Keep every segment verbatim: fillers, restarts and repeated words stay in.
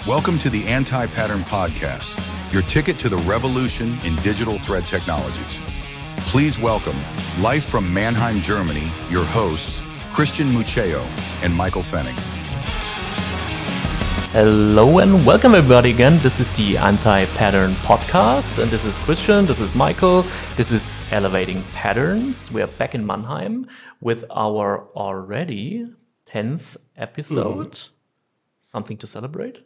Welcome to the Anti-Pattern Podcast, your ticket to the revolution in digital thread technologies. Please welcome, live from Mannheim, Germany, your hosts, Christian Muccio and Michael Fenning. Hello and welcome everybody again. This is the Anti-Pattern Podcast and this is Christian, this is Michael, this is Elevating Patterns. We are back in Mannheim with our already tenth episode. Mm. Something to celebrate?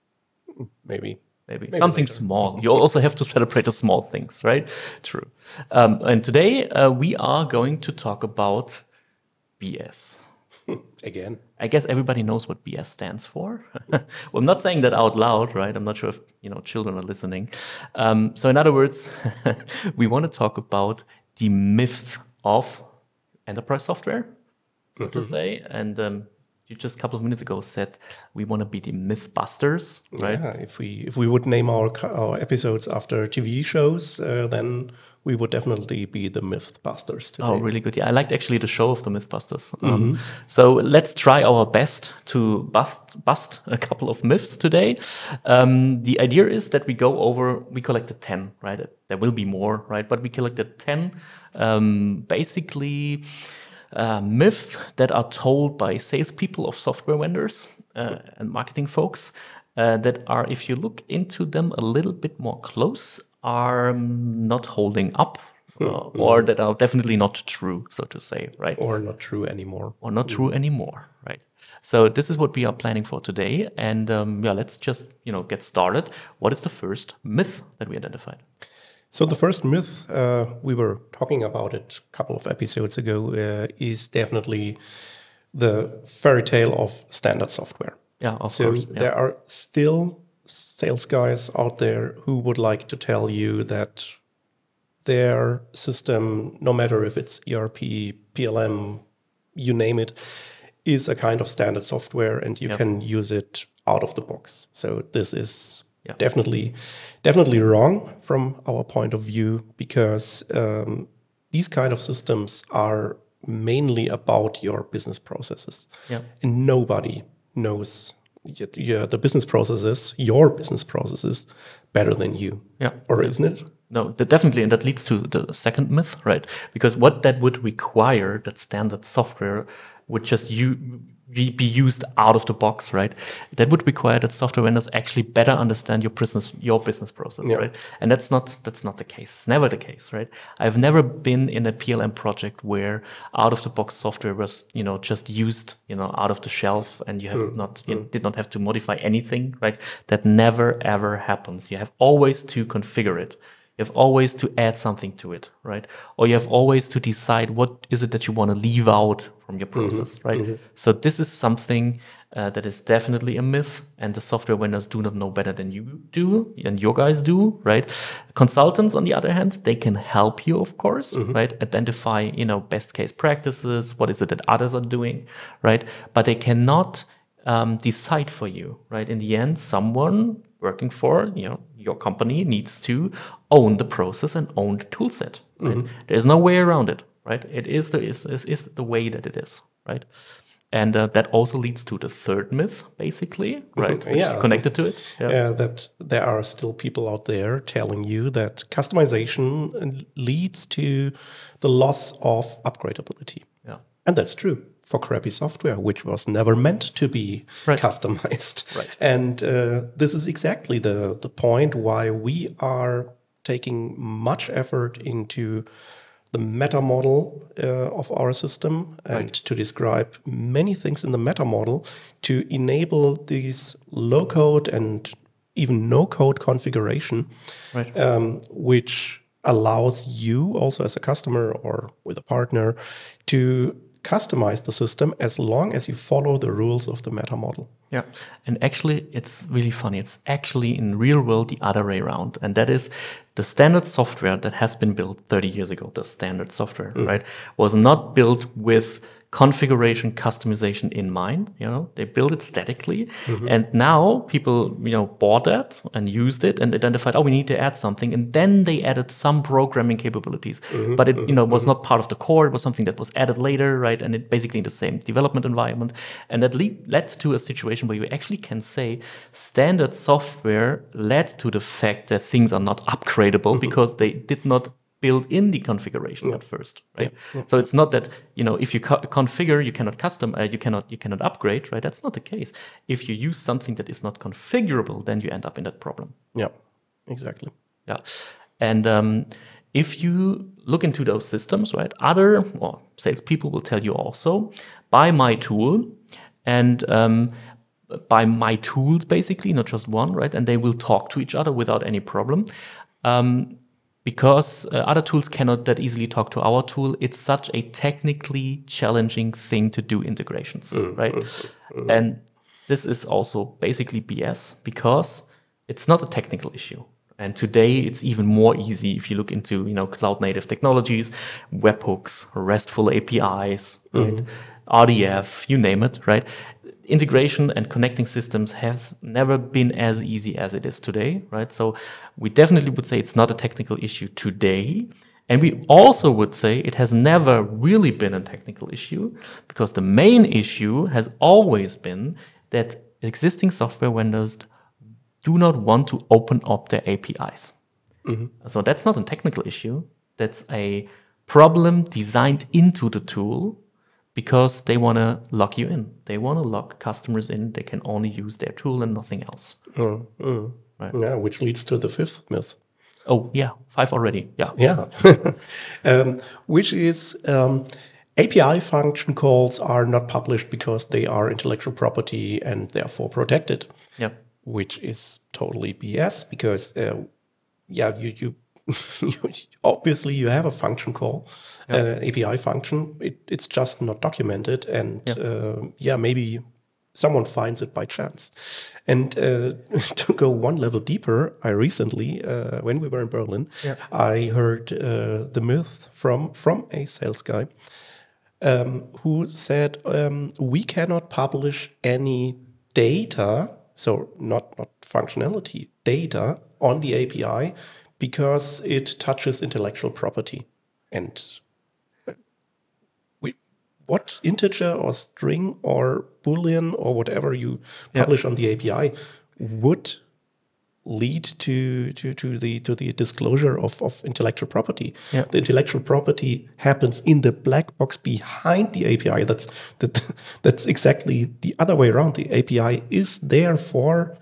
Maybe. Maybe. Maybe Something later. small. You also have to celebrate the small things, right? True. Um, and today uh, we are going to talk about B S. Again. I guess everybody knows what B S stands for. Well, I'm not saying that out loud, right? I'm not sure if you know children are listening. Um, so in other words, we want to talk about the myth of enterprise software, so mm-hmm. to say. And um, you just a couple of minutes ago said we want to be the Mythbusters, right? Yeah, if we if we would name our our episodes after T V shows, uh, then we would definitely be the Mythbusters today. Oh, really good. Yeah, I liked actually the show of the Mythbusters. Um, mm-hmm. So let's try our best to bust, bust a couple of myths today. Um, the idea is that we go over, we collected ten, right? There will be more, right? But we collected ten um, basically uh, myths that are told by salespeople of software vendors uh, and marketing folks uh, that are, if you look into them a little bit more close, are not holding up uh, mm-hmm. or that are definitely not true, so to say, right? Or not true anymore. Or not true anymore, right? So this is what we are planning for today. And um, yeah, let's just, you know, get started. What is the first myth that we identified? So the first myth, uh, we were talking about it a couple of episodes ago, uh, is definitely the fairy tale of standard software. Yeah, of so course. Yeah. There are still sales guys out there who would like to tell you that their system, no matter if it's E R P, P L M, you name it, is a kind of standard software and you yep. can use it out of the box. So this is yep. definitely definitely wrong from our point of view because um, these kind of systems are mainly about your business processes. Yep. And nobody knows Yeah, the business processes, your business processes, better than you. Yeah. Or isn't it? No, definitely. And that leads to the second myth, right? Because what that would require, that standard software would just you be used out of the box, right? That would require that software vendors actually better understand your business, your business process, yeah. right? And that's not that's not the case. It's never the case, right? I've never been in a P L M project where out of the box software was, you know, just used, you know, out of the shelf, and you have mm. not you mm. did not have to modify anything, right? That never ever happens. You have always to configure it. You have always to add something to it, right? Or you have always to decide what is it that you want to leave out from your process, mm-hmm. right? Mm-hmm. So this is something uh, that is definitely a myth, and the software vendors do not know better than you do, and your guys do, right? Consultants, on the other hand, they can help you, of course, mm-hmm. right? Identify, you know, best case practices, what is it that others are doing, right? But they cannot um, decide for you, right? In the end, someone working for, you know, your company needs to own the process and own the tool set. Right? Mm-hmm. There's no way around it, right? It is the is, is, is the way that it is, right? And uh, that also leads to the third myth, basically, right? Which yeah. is connected to it. Yeah. yeah, that there are still people out there telling you that customization leads to the loss of upgradability. Yeah, and that's true for crappy software, which was never meant to be right. customized. Right. And uh, this is exactly the, the point why we are taking much effort into the meta model uh, of our system and right. to describe many things in the meta model to enable these low code and even no code configuration, right. um, which allows you also as a customer or with a partner to customize the system as long as you follow the rules of the meta model. Yeah, and actually it's really funny. It's actually in real world the other way around. And that is the standard software that has been built thirty years ago, the standard software, mm. right, was not built with configuration customization in mind. You know, they build it statically, mm-hmm. and now people, you know, bought that and used it and identified, oh, we need to add something, and then they added some programming capabilities, mm-hmm. but it, you know, was mm-hmm. not part of the core. It was something that was added later, right? And it basically in the same development environment, and that lead, led to a situation where you actually can say standard software led to the fact that things are not upgradable mm-hmm. because they did not build in the configuration yeah. at first, right? Yeah. Yeah. So it's not that, you know, if you co- configure, you cannot custom, uh, you cannot, you cannot upgrade, right? That's not the case. If you use something that is not configurable, then you end up in that problem. Yeah, exactly. Yeah, and um, if you look into those systems, right, other well, salespeople will tell you also, buy my tool, and um, buy my tools basically, not just one, right? And they will talk to each other without any problem. Um, Because uh, other tools cannot that easily talk to our tool, it's such a technically challenging thing to do integrations, mm-hmm. right? Mm-hmm. And this is also basically B S because it's not a technical issue. And today it's even more easy if you look into, you know, cloud native technologies, webhooks, RESTful A P Is, right? Mm-hmm. R D F, you name it, right? Integration and connecting systems has never been as easy as it is today, right? So we definitely would say it's not a technical issue today. And we also would say it has never really been a technical issue because the main issue has always been that existing software vendors do not want to open up their A P Is. Mm-hmm. So that's not a technical issue. That's a problem designed into the tool because they want to lock you in. They want to lock customers in. They can only use their tool and nothing else. Mm, mm. Right. Yeah, which leads to the fifth myth. Oh, yeah, five already. Yeah. Yeah. um, which is um, A P I function calls are not published because they are intellectual property and therefore protected. Yep. Which is totally B S because, uh, yeah, you you. Obviously, you have a function call, yep. uh, A P I function. It, it's just not documented, and yep. uh, yeah, maybe someone finds it by chance. And uh, to go one level deeper, I recently, uh, when we were in Berlin, yep. I heard uh, the myth from from a sales guy um, who said um, we cannot publish any data, so not not functionality data on the A P I. Because it touches intellectual property. And we, what integer or string or Boolean or whatever you publish yep. on the A P I would lead to to, to the to the disclosure of, of intellectual property. Yep. The intellectual property happens in the black box behind the A P I. That's that that's exactly the other way around. The A P I is there for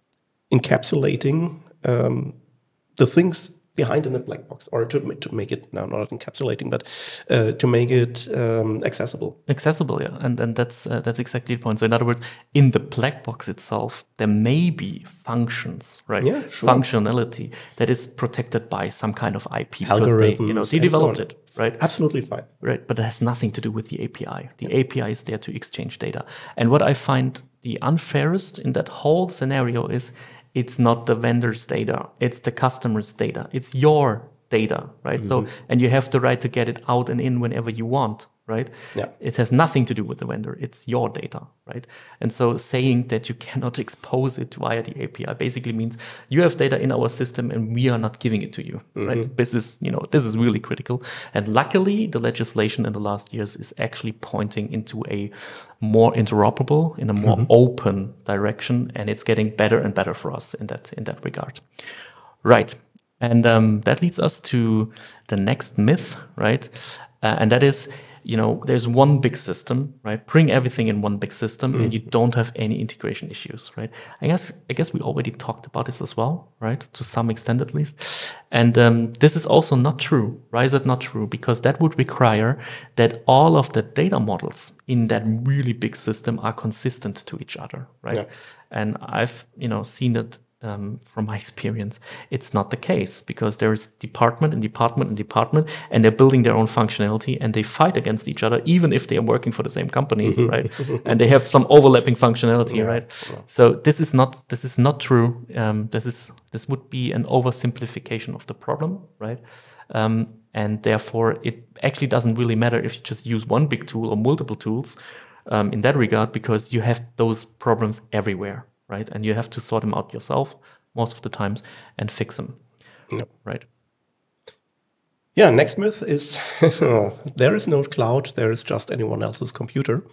encapsulating um, the things behind in the black box, or to to make it now not encapsulating, but uh, to make it um, accessible. Accessible, yeah, and and that's uh, that's exactly the point. So in other words, in the black box itself, there may be functions, right? Yeah, sure. Functionality that is protected by some kind of I P because they, you know, they developed so it, right? Absolutely fine, right? But it has nothing to do with the A P I. The yeah. A P I is there to exchange data, and what I find the unfairest in that whole scenario is. It's not the vendor's data. It's the customer's data. It's your data, right? Mm-hmm. So, and you have the right to get it out and in whenever you want, right? Yeah. It has nothing to do with the vendor. It's your data, right? And so saying that you cannot expose it via the A P I basically means you have data in our system and we are not giving it to you, mm-hmm. right? This is, you know, this is really critical. And luckily, the legislation in the last years is actually pointing into a more interoperable, in a more mm-hmm. open direction, and it's getting better and better for us in that in that regard. Right. And um, that leads us to the next myth, right? Uh, and that is, you know, there's one big system, right? Bring everything in one big system, mm. and you don't have any integration issues, right? I guess I guess we already talked about this as well, right? To some extent, at least. And um, this is also not true. Why is it not true? Because that would require that all of the data models in that really big system are consistent to each other, right? Yeah. And I've, you know, seen that. Um, from my experience, it's not the case because there's department and department and department, and they're building their own functionality and they fight against each other, even if they are working for the same company, right? And they have some overlapping functionality, yeah. right? Yeah. So this is not this is not true. Um, this is this would be an oversimplification of the problem, right? Um, and therefore, it actually doesn't really matter if you just use one big tool or multiple tools um, in that regard, because you have those problems everywhere, right? And you have to sort them out yourself most of the times and fix them, Yep. right? Yeah, next myth is there is no cloud, there is just anyone else's computer,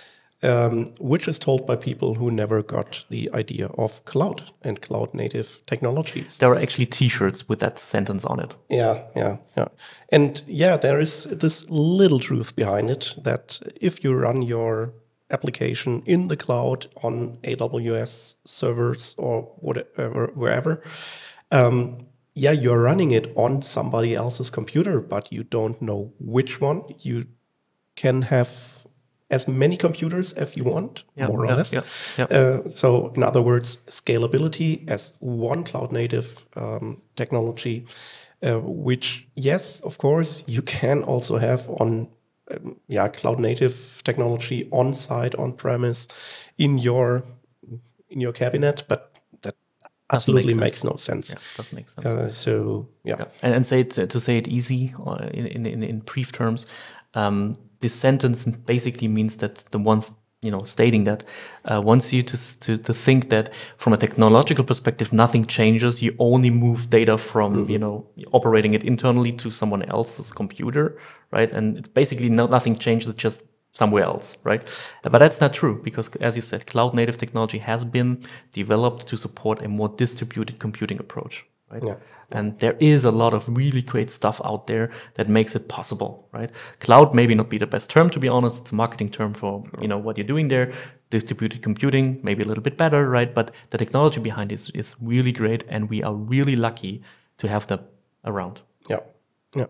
um, which is told by people who never got the idea of cloud and cloud native technologies. There are actually t-shirts with that sentence on it. Yeah, yeah, yeah. And yeah, there is this little truth behind it that if you run your application in the cloud on A W S servers or whatever, wherever, um, yeah, you're running it on somebody else's computer, but you don't know which one. You can have as many computers as you want, Yeah, more or yeah, less. yeah, yeah. Uh, so, in other words, scalability as one cloud native um, technology, uh, which, yes, of course, you can also have on um, yeah, cloud native technology on site, on premise, in your in your cabinet, but absolutely make makes no sense. Yeah, doesn't make sense. Uh, so yeah, yeah. And, and say it, to say it easy or in, in in brief terms, um, this sentence basically means that the ones you know stating that uh, wants you to, to to think that from a technological perspective nothing changes. You only move data from mm-hmm. you know operating it internally to someone else's computer, right? And it basically no, nothing changes. It's just somewhere else, right? But that's not true because, as you said, cloud native technology has been developed to support a more distributed computing approach, right? Yeah. And there is a lot of really great stuff out there that makes it possible, right? Cloud maybe not be the best term, to be honest. It's a marketing term for, you know, what you're doing there. Distributed computing, maybe a little bit better, right? But the technology behind it is, is really great, and we are really lucky to have them around. Yeah, yeah.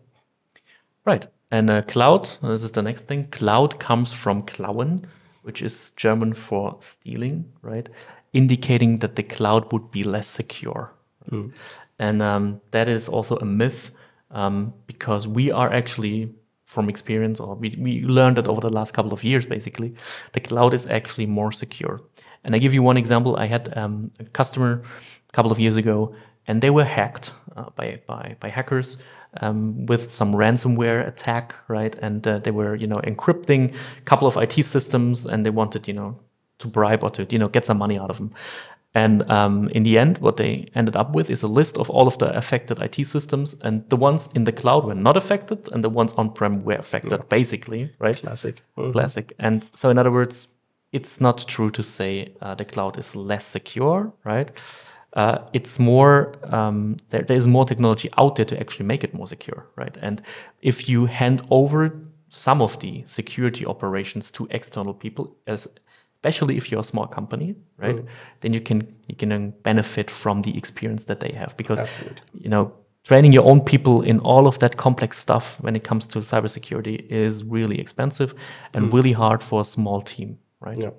Right. And uh, cloud, this is the next thing. Cloud comes from klauen, which is German for stealing, right? Indicating that the cloud would be less secure. Mm. And um, that is also a myth um, because we are actually, from experience, or we, we learned that over the last couple of years, basically, the cloud is actually more secure. And I give you one example. I had um, a customer a couple of years ago, and they were hacked uh, by, by, by hackers. Um, with some ransomware attack, right? And uh, they were, you know, encrypting a couple of I T systems, and they wanted, you know, to bribe or to, you know, get some money out of them. And um, in the end, what they ended up with is a list of all of the affected I T systems, and the ones in the cloud were not affected, and the ones on-prem were affected, yeah. basically, right? Classic. Mm-hmm. Classic. And so, in other words, it's not true to say uh, the cloud is less secure, right? Uh, it's more, um, there, there's more technology out there to actually make it more secure, right? And if you hand over some of the security operations to external people, as especially if you're a small company, right, mm. then you can you can benefit from the experience that they have. Because, Absolutely. you know, training your own people in all of that complex stuff when it comes to cybersecurity is really expensive and mm. really hard for a small team, right? Yeah.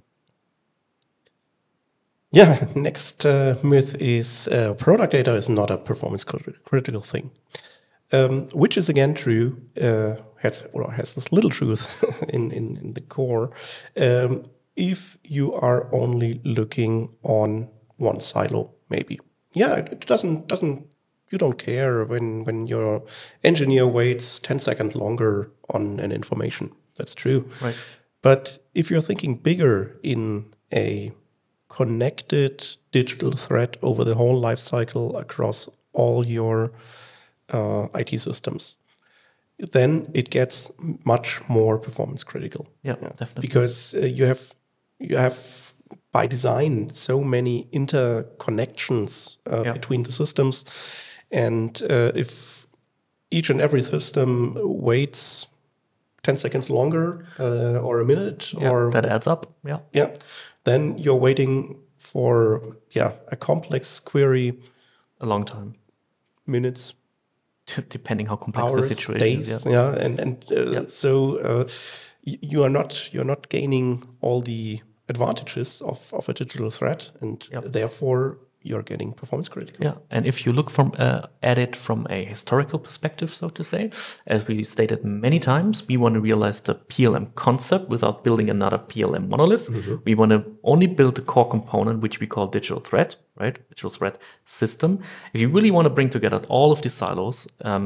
Yeah, next uh, myth is uh, product data is not a performance critical thing, um, which is again true, uh, has, or has this little truth in, in, in the core. Um, if you are only looking on one silo, maybe. Yeah, it doesn't, doesn't you don't care when, when your engineer waits ten seconds longer on an information. That's true. Right. But if you're thinking bigger in a connected digital thread over the whole life cycle across all your uh, I T systems, then it gets much more performance critical. Yeah, yeah. Definitely. Because uh, you have you have by design so many interconnections uh, yeah. between the systems, and uh, if each and every system waits ten seconds longer uh, or a minute, yeah, or that adds up. Yeah, yeah. Then you're waiting for yeah a complex query, a long time, minutes, depending how complex hours, the situation days, is. Yeah, yeah. and and uh, yeah. so uh, you are not you're not gaining all the advantages of, of a digital thread, and yep. therefore you're getting performance critical. Yeah, and if you look from uh, at it from a historical perspective, so to say, as we stated many times, we want to realize the P L M concept without building another P L M monolith. Mm-hmm. We want to only build the core component, which we call digital thread, right? Digital thread system. If you really want to bring together all of these silos, um,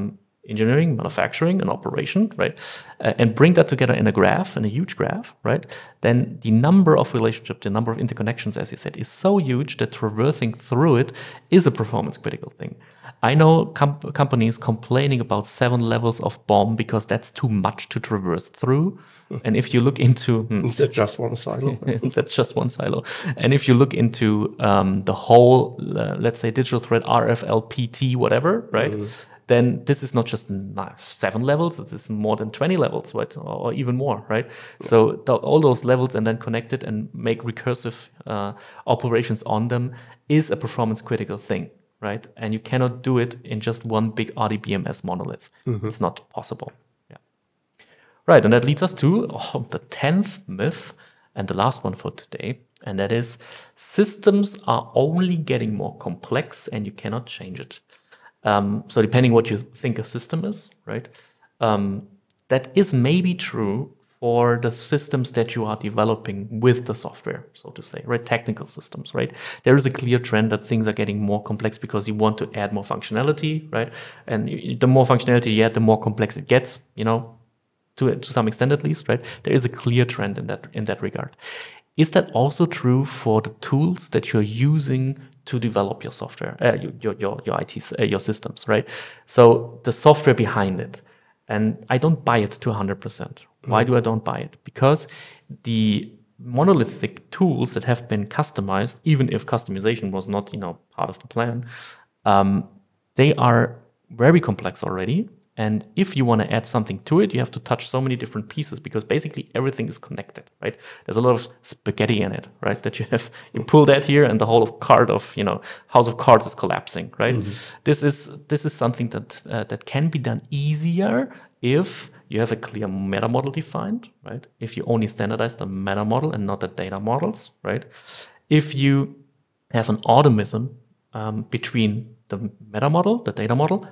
engineering, manufacturing, and operation, right, uh, and bring that together in a graph, in a huge graph, right, then the number of relationships, the number of interconnections, as you said, is so huge that traversing through it is a performance critical thing. I know com- companies complaining about seven levels of B O M because that's too much to traverse through. And if you look into... Hmm, that's just one silo. that's just one silo. And if you look into um, the whole, uh, let's say, digital thread, R F L P T, whatever, right? Mm. Then this is not just seven levels, it is more than twenty levels, right? Or even more, right? Yeah. So th- all those levels and then connect it and make recursive uh, operations on them is a performance critical thing, right? And you cannot do it in just one big R D B M S monolith. Mm-hmm. It's not possible. Yeah. Right, and that leads us to oh, the tenth myth and the last one for today. And that is systems are only getting more complex and you cannot change it. Um, so depending what you think a system is, right? Um, that is maybe true for the systems that you are developing with the software, so to say, right? Technical systems, right? There is a clear trend that things are getting more complex because you want to add more functionality, right? And you, the more functionality you add, the more complex it gets, you know, to to some extent at least, right? There is a clear trend in that in that regard. Is that also true for the tools that you're using to develop your software, uh, your, your your I T, uh, your systems, right? So the software behind it, and I don't buy it to one hundred percent. Why do I don't buy it? Because the monolithic tools that have been customized, even if customization was not, you know, part of the plan, um, they are very complex already. And if you want to add something to it, you have to touch so many different pieces because basically everything is connected, right? There's a lot of spaghetti in it, right? That you have, you pull that here and the whole card of, you know, house of cards is collapsing, right? Mm-hmm. This is this is something that uh, that can be done easier if you have a clear meta model defined, right? If you only standardize the meta model and not the data models, right? If you have an automism um, between the meta model, the data model,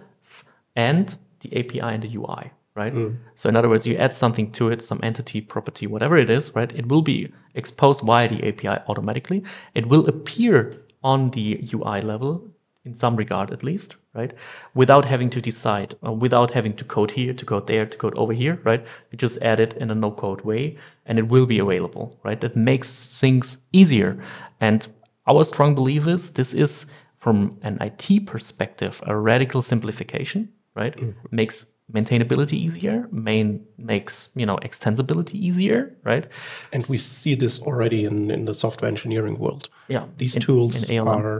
and the A P I and the U I, right? Mm. So in other words, you add something to it, some entity, property, whatever it is, right? It will be exposed via the A P I automatically. It will appear on the U I level in some regard at least, right? Without having to decide, uh, without having to code here, to code there, to code over here, right? You just add it in a no-code way and it will be available, right? That makes things easier. And our strong belief is this is, from an I T perspective, a radical simplification, right? Mm-hmm. Makes maintainability easier, main makes, you know, extensibility easier, right? And we see this already in, in the software engineering world. Yeah. These in, tools in are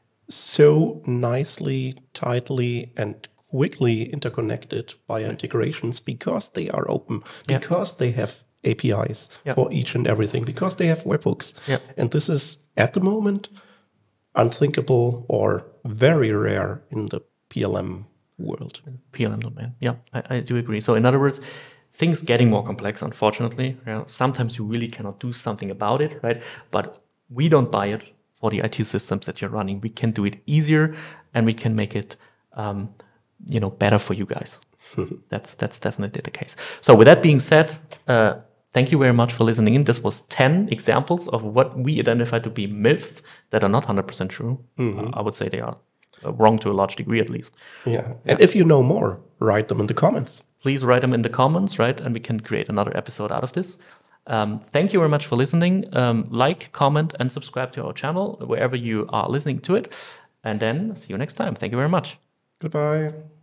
so nicely, tightly, and quickly interconnected via integrations because they are open, because yeah. they have A P Is yeah. for each and everything, because they have webhooks. Yeah. And this is, at the moment, unthinkable or very rare in the P L M world. P L M domain. Yeah, I, I do agree. So in other words, things getting more complex, unfortunately. You know, sometimes you really cannot do something about it, right? But we don't buy it for the I T systems that you're running. We can do it easier and we can make it um, you know, better for you guys. that's that's definitely the case. So with that being said, uh, thank you very much for listening in. This was ten examples of what we identify to be myths that are not one hundred percent true. Mm-hmm. Uh, I would say they are wrong to a large degree, at least. Yeah. And yeah. if you know more, write them in the comments. Please write them in the comments, right? And we can create another episode out of this. Um, thank you very much for listening. Um, like, comment, and subscribe to our channel wherever you are listening to it. And then see you next time. Thank you very much. Goodbye.